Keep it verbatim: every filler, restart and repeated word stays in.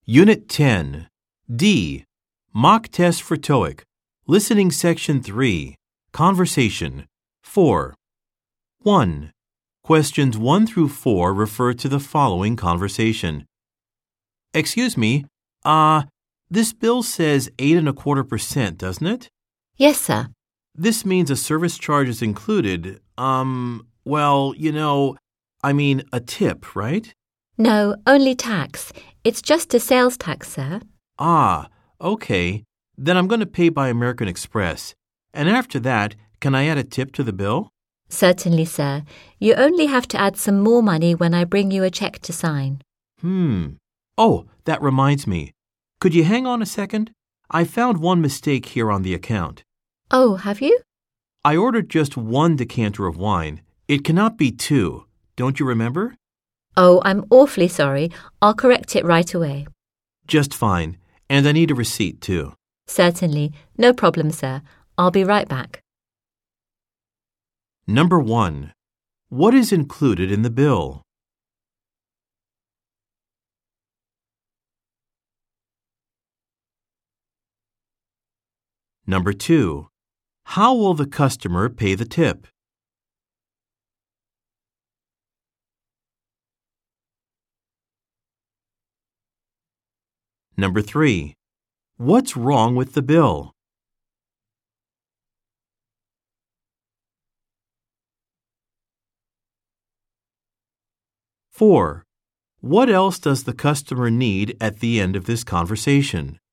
Unit ten. D. Mock test for TOEIC. Listening section three. Conversation. four. one. Questions one through four refer to the following conversation. Excuse me, uh, this bill says eight and a quarter percent, doesn't it? Yes, sir. This means a service charge is included. Um, well, you know, I mean a tip, right? No, only tax. It's just a sales tax, sir. Ah, okay. Then I'm going to pay by American Express. And after that, can I add a tip to the bill? Certainly, sir. You only have to add some more money when I bring you a check to sign. Hmm. Oh, that reminds me. Could you hang on a second? I found one mistake here on the account. Oh, have you? I ordered just one decanter of wine. It cannot be two. Don't you remember? Oh, I'm awfully sorry. I'll correct it right away. Just fine. And I need a receipt, too. Certainly. No problem, sir. I'll be right back. Number one. What is included in the bill? Number two. How will the customer pay the tip? Number three. What's wrong with the bill? Four. What else does the customer need at the end of this conversation?